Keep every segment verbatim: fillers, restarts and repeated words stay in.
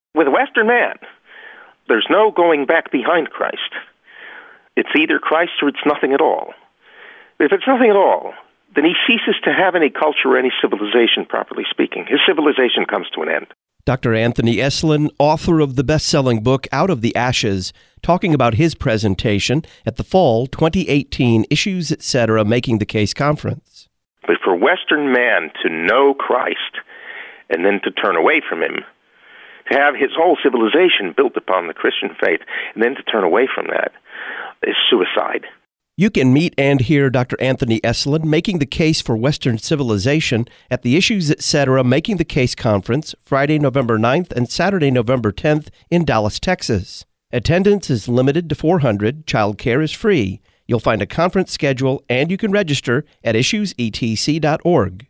With a Western man, there's no going back behind Christ. It's either Christ or it's nothing at all. If it's nothing at all, then he ceases to have any culture or any civilization, properly speaking. His civilization comes to an end. Doctor Anthony Esolen, author of the best-selling book Out of the Ashes, talking about his presentation at the Fall twenty eighteen Issues, et cetera, Making the Case Conference. But for Western man to know Christ and then to turn away from him, to have his whole civilization built upon the Christian faith and then to turn away from that, is suicide. You can meet and hear Doctor Anthony Esolen making the case for Western civilization at the Issues, et cetera, Making the Case Conference, Friday, November ninth and Saturday, November tenth in Dallas, Texas. Attendance is limited to four hundred. Child care is free. You'll find a conference schedule and you can register at issues e t c dot org.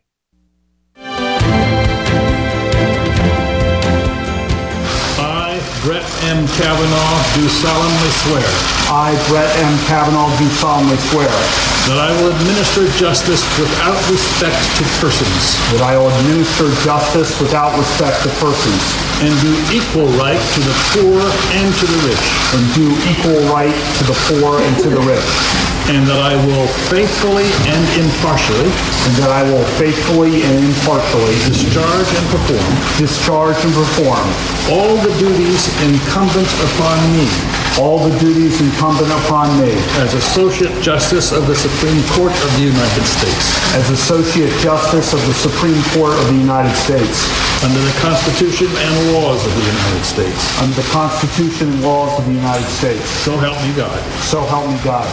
Brett M. Kavanaugh, do solemnly swear. I, Brett M. Kavanaugh, do solemnly swear. That I will administer justice without respect to persons. That I will administer justice without respect to persons. And do equal right to the poor and to the rich. And do equal right to the poor and to the rich. And that I will faithfully and impartially. And that I will faithfully and impartially. Discharge and perform. Discharge and perform. All the duties incumbent upon me. All the duties incumbent upon me. As Associate Justice of the Supreme Court of the United States. As Associate Justice of the Supreme Court of the United States. Under the Constitution and laws of the United States. Under the Constitution and laws of the United States. So help me God. So help me God.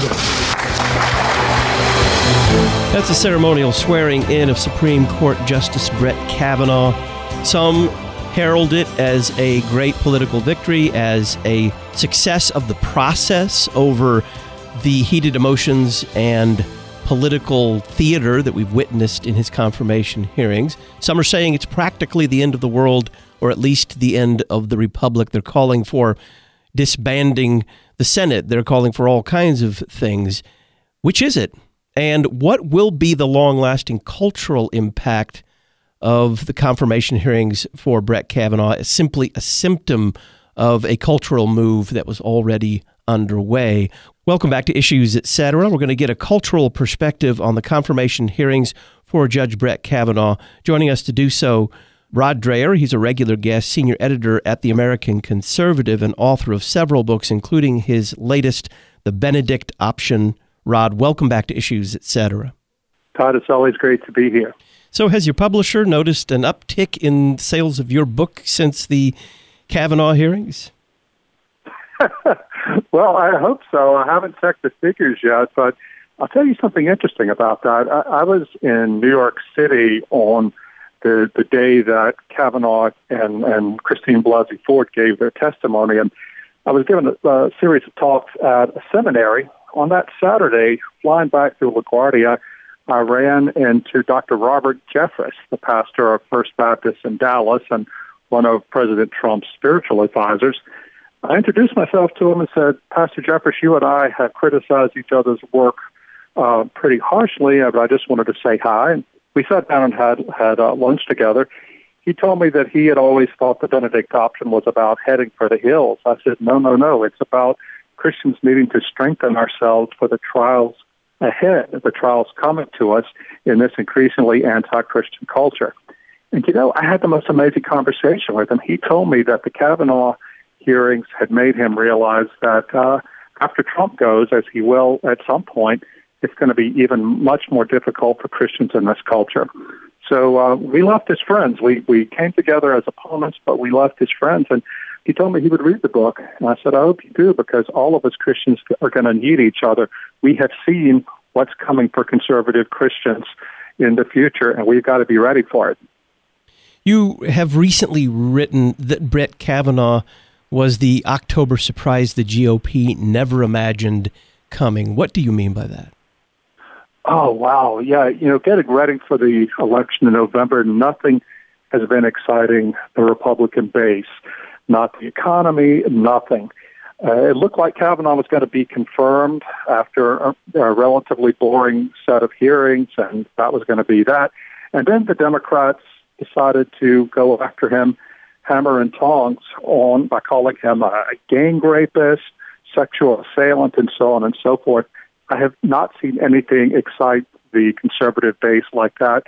That's a ceremonial swearing in of Supreme Court Justice Brett Kavanaugh. Some herald it as a great political victory, as a success of the process over the heated emotions and political theater that we've witnessed in his confirmation hearings. Some are saying it's practically the end of the world, or at least the end of the republic. They're calling for disbanding the Senate. They're calling for all kinds of things. Which is it? And what will be the long-lasting cultural impact of the confirmation hearings for Brett Kavanaugh? It's simply a symptom of a cultural move that was already underway. Welcome back to Issues, et cetera. We're going to get a cultural perspective on the confirmation hearings for Judge Brett Kavanaugh. Joining us to do so, Rod Dreher. He's a regular guest, senior editor at The American Conservative and author of several books, including his latest, The Benedict Option. Rod, welcome back to Issues, et cetera. Todd, it's always great to be here. So has your publisher noticed an uptick in sales of your book since the Kavanaugh hearings? Well, I hope so. I haven't checked the figures yet, but I'll tell you something interesting about that. I, I was in New York City on the, the day that Kavanaugh and, and Christine Blasey Ford gave their testimony, and I was given a, a series of talks at a seminary. On that Saturday, flying back through LaGuardia, I ran into Doctor Robert Jeffress, the pastor of First Baptist in Dallas and one of President Trump's spiritual advisors. I introduced myself to him and said, Pastor Jeffress, you and I have criticized each other's work uh, pretty harshly, but I just wanted to say hi. And we sat down and had, had uh, lunch together. He told me that he had always thought the Benedict option was about heading for the hills. I said, no, no, no, it's about Christians needing to strengthen ourselves for the trials ahead, the trials coming to us in this increasingly anti-Christian culture. And, you know, I had the most amazing conversation with him. He told me that the Kavanaugh hearings had made him realize that uh, after Trump goes, as he will at some point, it's going to be even much more difficult for Christians in this culture. So uh, we left as friends. We, we came together as opponents, but we left as friends. And he told me he would read the book. And I said, I hope you do, because all of us Christians are going to need each other. We have seen what's coming for conservative Christians in the future, and we've got to be ready for it. You have recently written that Brett Kavanaugh was the October surprise the G O P never imagined coming. What do you mean by that? Oh, wow. Yeah, you know, getting ready for the election in November, nothing has been exciting the Republican base. Not the economy, nothing. Uh, it looked like Kavanaugh was going to be confirmed after a, a relatively boring set of hearings, and that was going to be that. And then the Democrats decided to go after him hammer and tongs on by calling him a gang rapist, sexual assailant, and so on and so forth. I have not seen anything excite the conservative base like that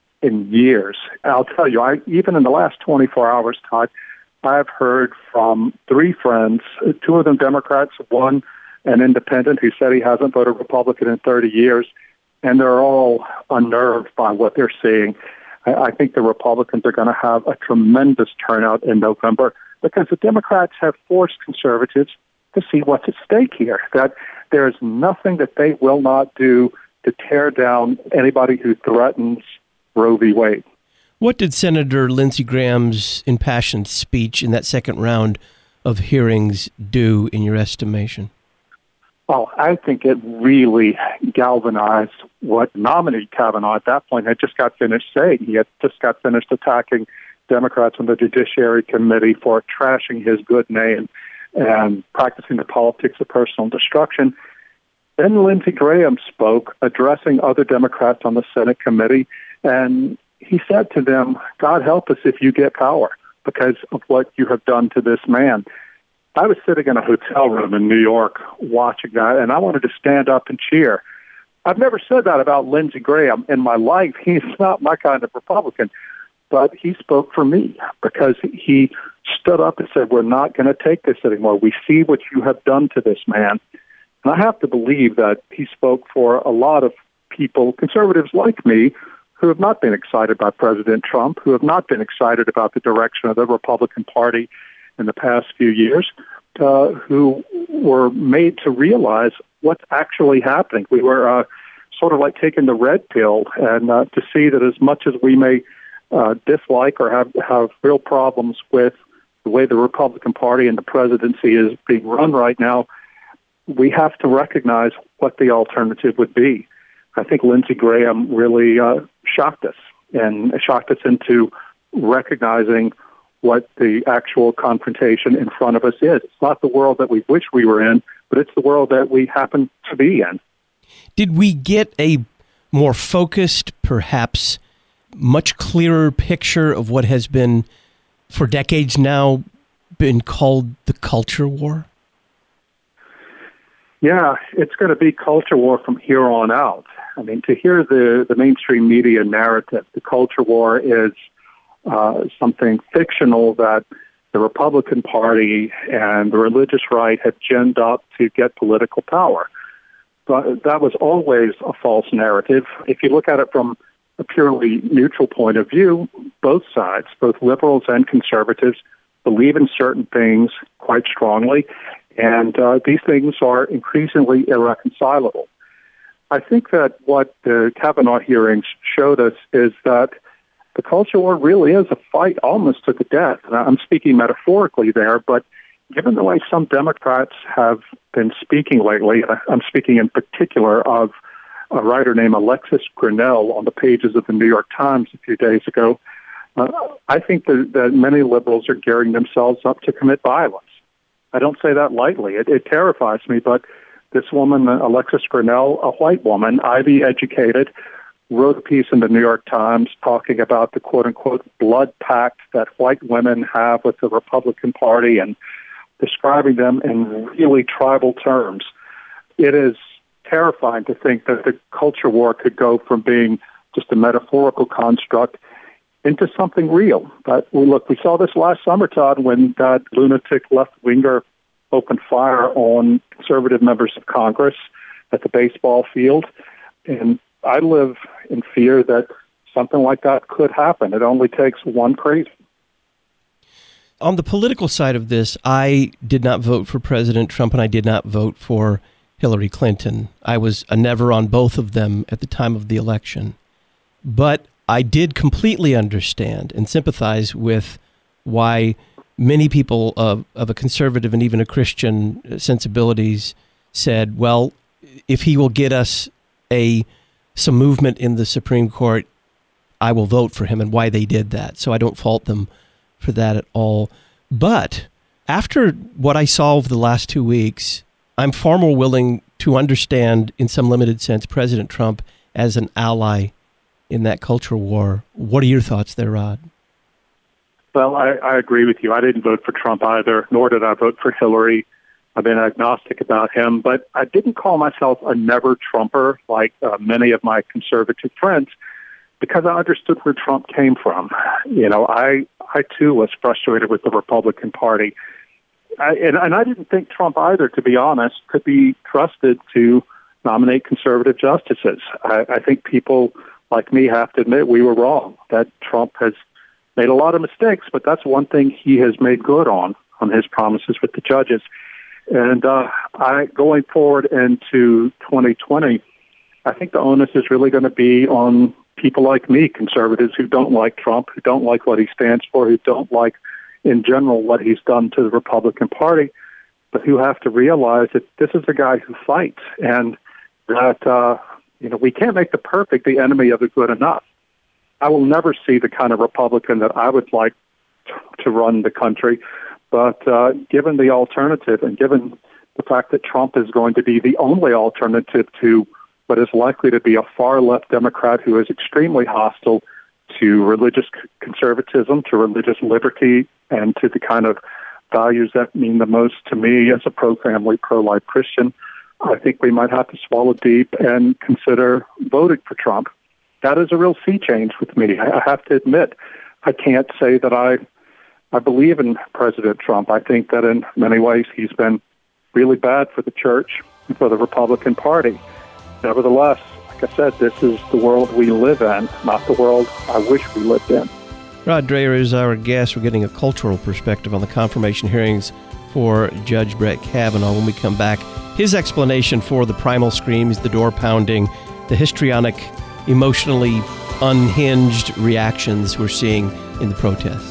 in years. I'll tell you, I even in the last twenty-four hours, Todd, I've heard from three friends, two of them Democrats, one an independent who said he hasn't voted Republican in thirty years, and they're all unnerved by what they're seeing. I think the Republicans are going to have a tremendous turnout in November because the Democrats have forced conservatives to see what's at stake here, that there is nothing that they will not do to tear down anybody who threatens Roe v. Wade. What did Senator Lindsey Graham's impassioned speech in that second round of hearings do, in your estimation? Oh, I think it really galvanized what nominee Kavanaugh at that point had just got finished saying. He had just got finished attacking Democrats on the Judiciary Committee for trashing his good name and practicing the politics of personal destruction. Then Lindsey Graham spoke, addressing other Democrats on the Senate committee, and he said to them, God help us if you get power because of what you have done to this man. I was sitting in a hotel room in New York watching that, and I wanted to stand up and cheer. I've never said that about Lindsey Graham in my life. He's not my kind of Republican, but he spoke for me because he stood up and said, we're not going to take this anymore. We see what you have done to this man. And I have to believe that he spoke for a lot of people, conservatives like me, who have not been excited by President Trump, who have not been excited about the direction of the Republican Party in the past few years, uh, who were made to realize what's actually happening. We were uh, sort of like taking the red pill, and uh, to see that as much as we may uh, dislike or have, have real problems with the way the Republican Party and the presidency is being run right now, we have to recognize what the alternative would be. I think Lindsey Graham really uh, shocked us, and shocked us into recognizing what the actual confrontation in front of us is. It's not the world that we wish we were in, but it's the world that we happen to be in. Did we get a more focused, perhaps much clearer picture of what has been, for decades now, been called the culture war? Yeah, it's going to be culture war from here on out. I mean, to hear the, the mainstream media narrative, the culture war is uh, something fictional that the Republican Party and the religious right have ginned up to get political power. But that was always a false narrative. If you look at it from a purely neutral point of view, both sides, both liberals and conservatives, believe in certain things quite strongly, and uh, these things are increasingly irreconcilable. I think that what the Kavanaugh hearings showed us is that the culture war really is a fight almost to the death. And I'm speaking metaphorically there, but given the way some Democrats have been speaking lately, I'm speaking in particular of a writer named Alexis Grinnell on the pages of the New York Times a few days ago, uh, I think that, that many liberals are gearing themselves up to commit violence. I don't say that lightly. It, it terrifies me, but this woman, Alexis Grinnell, a white woman, Ivy educated, wrote a piece in the New York Times talking about the quote-unquote blood pact that white women have with the Republican Party and describing them in really tribal terms. It is terrifying to think that the culture war could go from being just a metaphorical construct into something real. But well, look, we saw this last summer, Todd, when that lunatic left-winger opened fire on conservative members of Congress at the baseball field. And I live in fear that something like that could happen. It only takes one crazy. On the political side of this, I did not vote for President Trump and I did not vote for Hillary Clinton. I was a never on both of them at the time of the election. But I did completely understand and sympathize with why many people of, of a conservative and even a Christian sensibilities said, well, if he will get us a some movement in the Supreme Court, I will vote for him, and why they did that. So I don't fault them for that at all. But after what I saw over the last two weeks, I'm far more willing to understand, in some limited sense, President Trump as an ally in that culture war. What are your thoughts there, Rod? Well, I, I agree with you. I didn't vote for Trump either, nor did I vote for Hillary. I've been agnostic about him, but I didn't call myself a never-Trumper like uh, many of my conservative friends because I understood where Trump came from. You know, I, I too was frustrated with the Republican Party. I, and, and I didn't think Trump either, to be honest, could be trusted to nominate conservative justices. I, I think people like me have to admit we were wrong, that Trump has made a lot of mistakes, but that's one thing he has made good on, on his promises with the judges. And uh, I, going forward into twenty twenty, I think the onus is really going to be on people like me, conservatives who don't like Trump, who don't like what he stands for, who don't like, in general, what he's done to the Republican Party, but who have to realize that this is a guy who fights, and that uh, you know we can't make the perfect the enemy of the good enough. I will never see the kind of Republican that I would like to run the country. But uh, given the alternative and given the fact that Trump is going to be the only alternative to what is likely to be a far-left Democrat who is extremely hostile to religious conservatism, to religious liberty, and to the kind of values that mean the most to me as a pro-family, pro-life Christian, I think we might have to swallow deep and consider voting for Trump. That is a real sea change with me. I have to admit, I can't say that I I believe in President Trump. I think that in many ways he's been really bad for the church and for the Republican Party. Nevertheless, like I said, this is the world we live in, not the world I wish we lived in. Rod Dreher is our guest. We're getting a cultural perspective on the confirmation hearings for Judge Brett Kavanaugh. When we come back, his explanation for the primal screams, the door pounding, the histrionic, emotionally unhinged reactions we're seeing in the protests.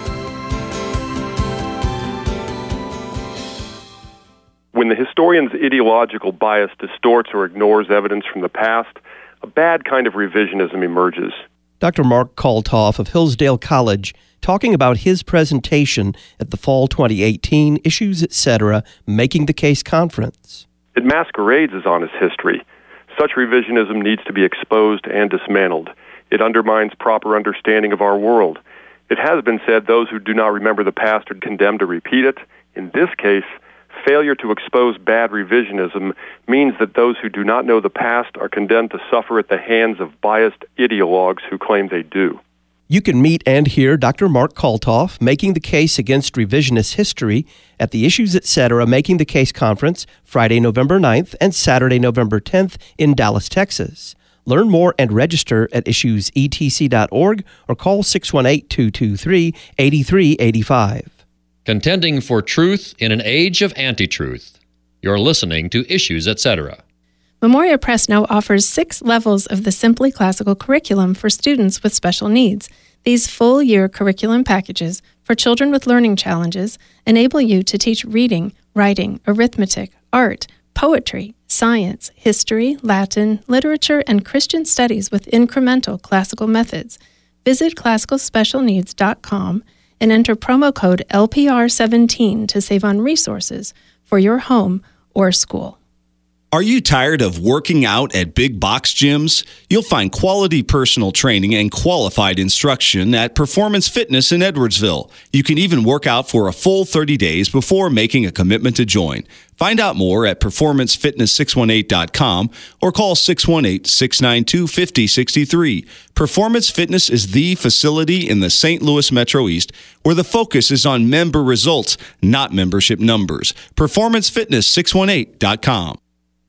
When the historian's ideological bias distorts or ignores evidence from the past, a bad kind of revisionism emerges. Doctor Mark Kalthoff of Hillsdale College talking about his presentation at the Fall twenty eighteen Issues, et cetera, Making the Case Conference. It masquerades as honest history. Such revisionism needs to be exposed and dismantled. It undermines proper understanding of our world. It has been said those who do not remember the past are condemned to repeat it. In this case, failure to expose bad revisionism means that those who do not know the past are condemned to suffer at the hands of biased ideologues who claim they do. You can meet and hear Doctor Mark Kalthoff making the case against revisionist history at the Issues, et cetera, Making the Case Conference, Friday, November ninth and Saturday, November tenth in Dallas, Texas. Learn more and register at issues e t c dot org or call six one eight, two two three, eight three eight five. Contending for truth in an age of anti-truth. You're listening to Issues, et cetera. Memoria Press now offers six levels of the Simply Classical curriculum for students with special needs. These full-year curriculum packages for children with learning challenges enable you to teach reading, writing, arithmetic, art, poetry, science, history, Latin, literature, and Christian studies with incremental classical methods. Visit classical special needs dot com and enter promo code L P R seventeen to save on resources for your home or school. Are you tired of working out at big box gyms? You'll find quality personal training and qualified instruction at Performance Fitness in Edwardsville. You can even work out for a full thirty days before making a commitment to join. Find out more at performance fitness six one eight dot com or call six one eight, six nine two, five zero six three. Performance Fitness is the facility in the Saint Louis Metro East where the focus is on member results, not membership numbers. performance fitness six one eight dot com.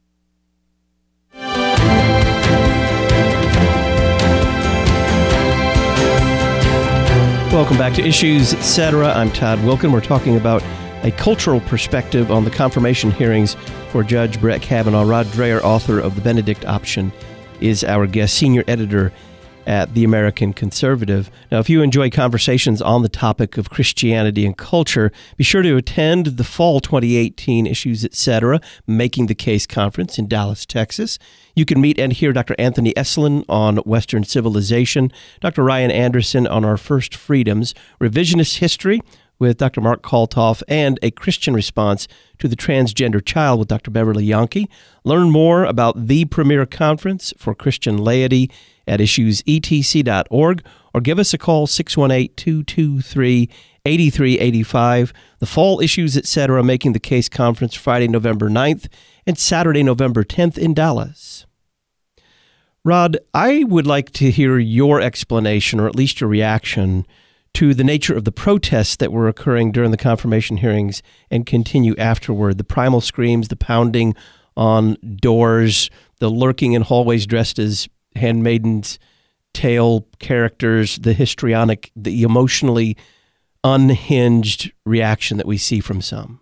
Welcome back to Issues, et cetera. I'm Todd Wilken. We're talking about a cultural perspective on the confirmation hearings for Judge Brett Kavanaugh. Rod Dreher, author of The Benedict Option, is our guest, senior editor at The American Conservative. Now, if you enjoy conversations on the topic of Christianity and culture, be sure to attend the Fall twenty eighteen Issues, et cetera, Making the Case Conference in Dallas, Texas. You can meet and hear Doctor Anthony Esolen on Western Civilization, Doctor Ryan Anderson on Our First Freedoms, Revisionist History with Doctor Mark Kalthoff, and A Christian Response to the Transgender Child with Doctor Beverly Yankee. Learn more about the premier conference for Christian laity at issues e t c dot org or give us a call, six one eight, two two three, eight three eight five. The Fall Issues, et cetera, Making the Case Conference, Friday, November ninth, and Saturday, November tenth in Dallas. Rod, I would like to hear your explanation, or at least your reaction, to the nature of the protests that were occurring during the confirmation hearings and continue afterward. The primal screams, the pounding on doors, the lurking in hallways dressed as Handmaid's Tale characters, the histrionic, the emotionally unhinged reaction that we see from some.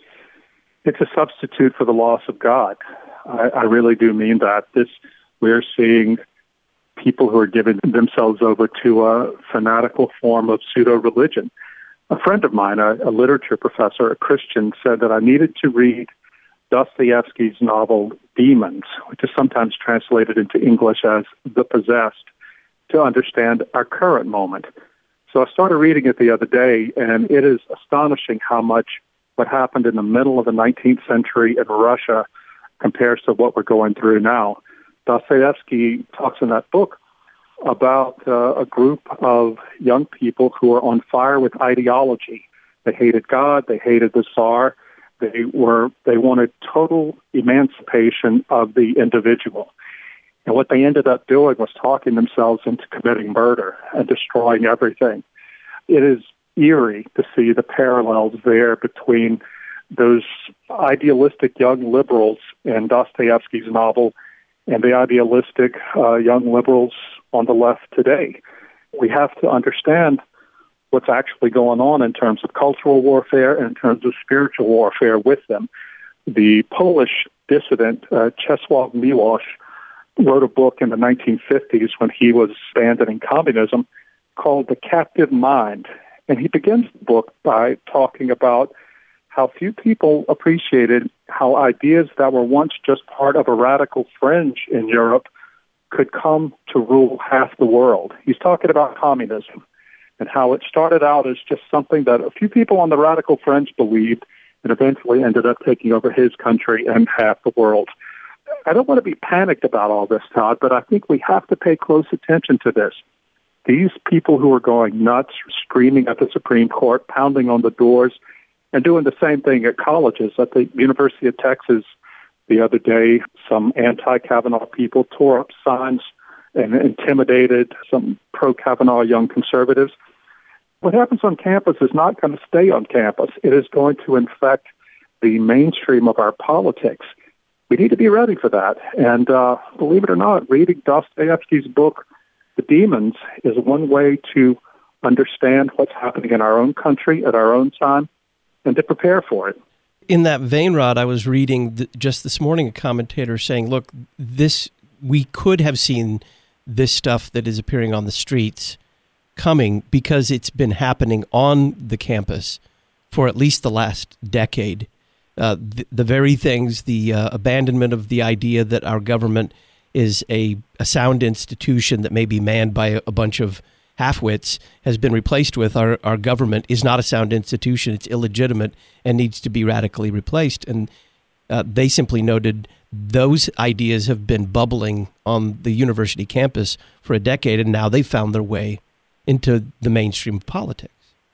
It's a substitute for the loss of God. I, I really do mean that. This we're seeing people who are giving themselves over to a fanatical form of pseudo-religion. A friend of mine, a, a literature professor, a Christian, said that I needed to read Dostoevsky's novel Demons, which is sometimes translated into English as The Possessed, to understand our current moment. So I started reading it the other day, and it is astonishing how much what happened in the middle of the nineteenth century in Russia compares to what we're going through now. Dostoevsky talks in that book about uh, a group of young people who are on fire with ideology. They hated God, they hated the Tsar, they were they wanted total emancipation of the individual. And what they ended up doing was talking themselves into committing murder and destroying everything. It is eerie to see the parallels there between those idealistic young liberals in Dostoevsky's novel and the idealistic uh, young liberals on the left today. We have to understand what's actually going on in terms of cultural warfare and in terms of spiritual warfare with them. The Polish dissident, uh, Czesław Miłosz, wrote a book in the nineteen fifties when he was abandoning communism called The Captive Mind. And he begins the book by talking about how few people appreciated how ideas that were once just part of a radical fringe in Europe could come to rule half the world. He's talking about communism and how it started out as just something that a few people on the radical fringe believed and eventually ended up taking over his country and half the world. I don't want to be panicked about all this, Todd, but I think we have to pay close attention to this. These people who are going nuts, screaming at the Supreme Court, pounding on the doors, and doing the same thing at colleges. At the University of Texas the other day, some anti-Kavanaugh people tore up signs and intimidated some pro-Kavanaugh young conservatives. What happens on campus is not going to stay on campus. It is going to infect the mainstream of our politics. We need to be ready for that. And uh, believe it or not, reading Dostoevsky's book, The Demons, is one way to understand what's happening in our own country at our own time and to prepare for it. In that vein, Rod, I was reading th- just this morning a commentator saying, look, this we could have seen this stuff that is appearing on the streets coming because it's been happening on the campus for at least the last decade. Uh, the, the very things, the uh, abandonment of the idea that our government is a, a sound institution that may be manned by a, a bunch of halfwits has been replaced with our, our government is not a sound institution, it's illegitimate and needs to be radically replaced. And uh, they simply noted those ideas have been bubbling on the university campus for a decade, and now they've found their way into the mainstream of politics.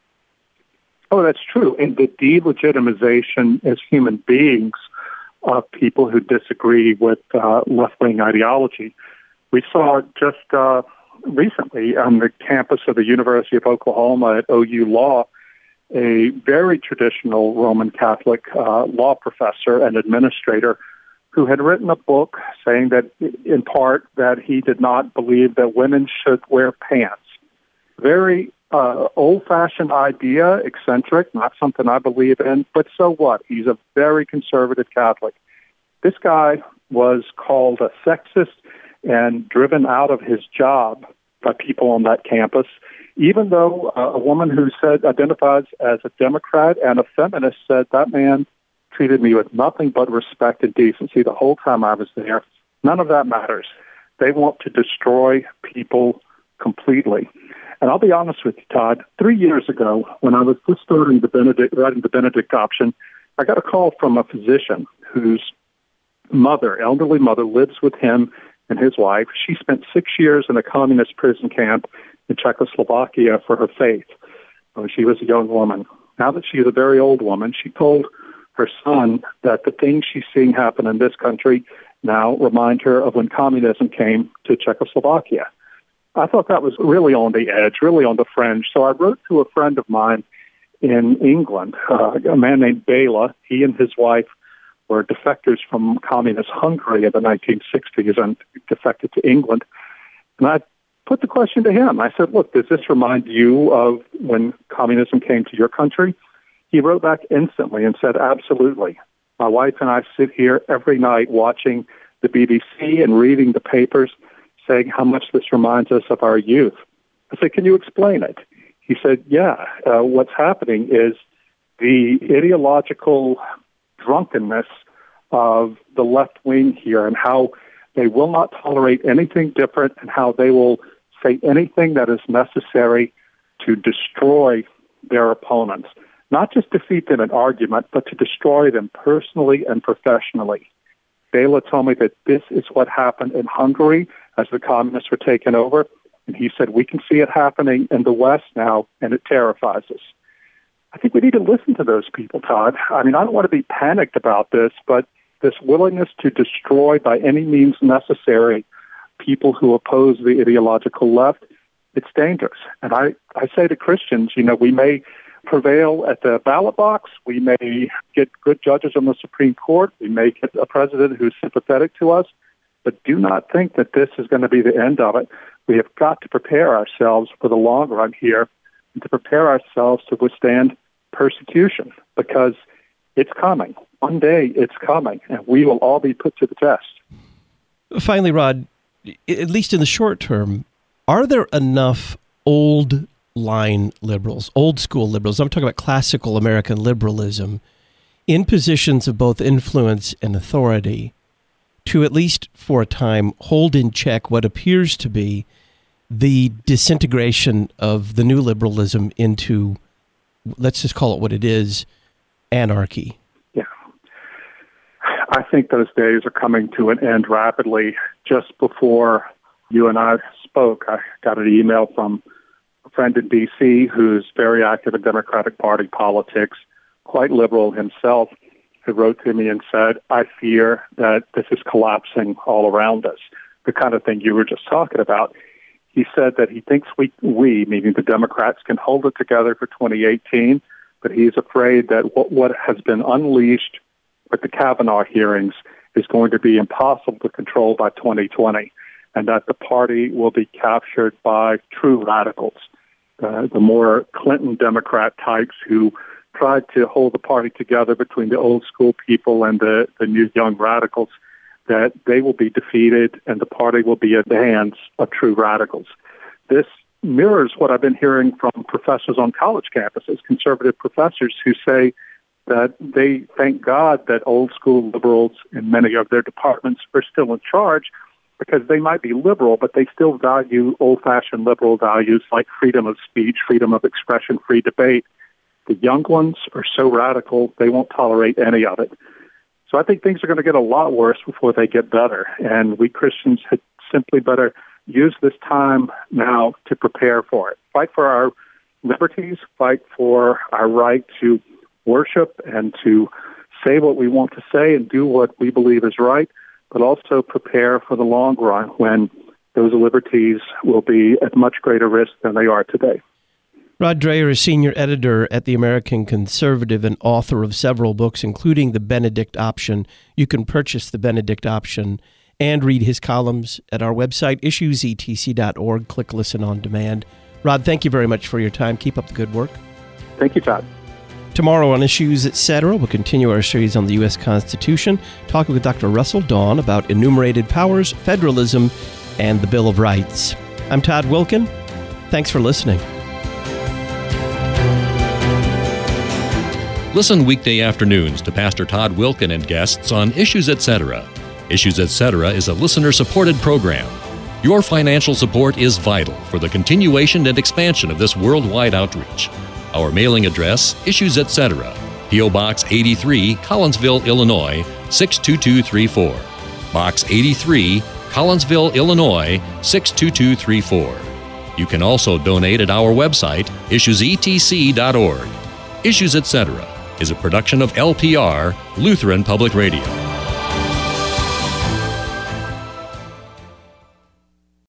Oh, that's true. And the delegitimization as human beings of people who disagree with uh, left-wing ideology. We saw just uh, recently on the campus of the University of Oklahoma at O U Law, a very traditional Roman Catholic uh, law professor and administrator who had written a book saying that, in part, that he did not believe that women should wear pants. Very uh, old-fashioned idea, eccentric, not something I believe in, but so what? He's a very conservative Catholic. This guy was called a sexist and driven out of his job by people on that campus, even though uh, a woman who said identifies as a Democrat and a feminist said that man treated me with nothing but respect and decency the whole time I was there. None of that matters. They want to destroy people completely. And I'll be honest with you, Todd, three years ago, when I was just starting the Benedict, writing the Benedict option, I got a call from a physician whose mother, elderly mother, lives with him and his wife. She spent six years in a communist prison camp in Czechoslovakia for her faith when she was a young woman. Now that she is a very old woman, she told her son that the things she's seeing happen in this country now remind her of when communism came to Czechoslovakia. I thought that was really on the edge, really on the fringe. So I wrote to a friend of mine in England, uh, a man named Bela. He and his wife were defectors from communist Hungary in the nineteen sixties and defected to England. And I put the question to him. I said, look, does this remind you of when communism came to your country? He wrote back instantly and said, absolutely. My wife and I sit here every night watching the B B C and reading the papers, saying how much this reminds us of our youth. I said, can you explain it? He said, yeah, uh, what's happening is the ideological drunkenness of the left wing here and how they will not tolerate anything different and how they will say anything that is necessary to destroy their opponents. Not just defeat them in argument, but to destroy them personally and professionally. Bela told me that this is what happened in Hungary as the communists were taken over. And he said, we can see it happening in the West now, and it terrifies us. I think we need to listen to those people, Todd. I mean, I don't want to be panicked about this, but this willingness to destroy by any means necessary people who oppose the ideological left, it's dangerous. And I, I say to Christians, you know, we may prevail at the ballot box, we may get good judges on the Supreme Court, we may get a president who's sympathetic to us, but do not think that this is going to be the end of it. We have got to prepare ourselves for the long run here and to prepare ourselves to withstand persecution because it's coming. One day it's coming, and we will all be put to the test. Finally, Rod, at least in the short term, are there enough old line liberals, old school liberals, I'm talking about classical American liberalism, in positions of both influence and authority to, at least for a time, hold in check what appears to be the disintegration of the new liberalism into, let's just call it what it is, anarchy? Yeah. I think those days are coming to an end rapidly. Just before you and I spoke, I got an email from a friend in D C who's very active in Democratic Party politics, quite liberal himself, who wrote to me and said, I fear that this is collapsing all around us, the kind of thing you were just talking about. He said that he thinks we, we, meaning the Democrats, can hold it together for twenty eighteen, but he's afraid that what, what has been unleashed with the Kavanaugh hearings is going to be impossible to control by twenty twenty, and that the party will be captured by true radicals, uh, the more Clinton Democrat types who tried to hold the party together between the old school people and the, the new young radicals, that they will be defeated and the party will be at the hands of true radicals. This mirrors what I've been hearing from professors on college campuses, conservative professors who say that they thank God that old school liberals in many of their departments are still in charge because they might be liberal, but they still value old-fashioned liberal values like freedom of speech, freedom of expression, free debate. The young ones are so radical, they won't tolerate any of it. So I think things are going to get a lot worse before they get better. And we Christians had simply better use this time now to prepare for it. Fight for our liberties, fight for our right to worship and to say what we want to say and do what we believe is right, but also prepare for the long run when those liberties will be at much greater risk than they are today. Rod Dreher is senior editor at The American Conservative and author of several books, including The Benedict Option. You can purchase The Benedict Option and read his columns at our website, issues e t c dot org. Click Listen on Demand. Rod, thank you very much for your time. Keep up the good work. Thank you, Todd. Tomorrow on Issues, et cetera, we'll continue our series on the U S Constitution, talking with Doctor Russell Dawn about enumerated powers, federalism, and the Bill of Rights. I'm Todd Wilken. Thanks for listening. Listen weekday afternoons to Pastor Todd Wilken and guests on Issues, et cetera. Issues, et cetera is a listener-supported program. Your financial support is vital for the continuation and expansion of this worldwide outreach. Our mailing address, Issues, et cetera, P O. Box eighty-three, Collinsville, Illinois, six two two three four. Box eighty-three, Collinsville, Illinois, six two two three four. You can also donate at our website, issues e t c dot org. Issues Etc. is a production of L P R, Lutheran Public Radio.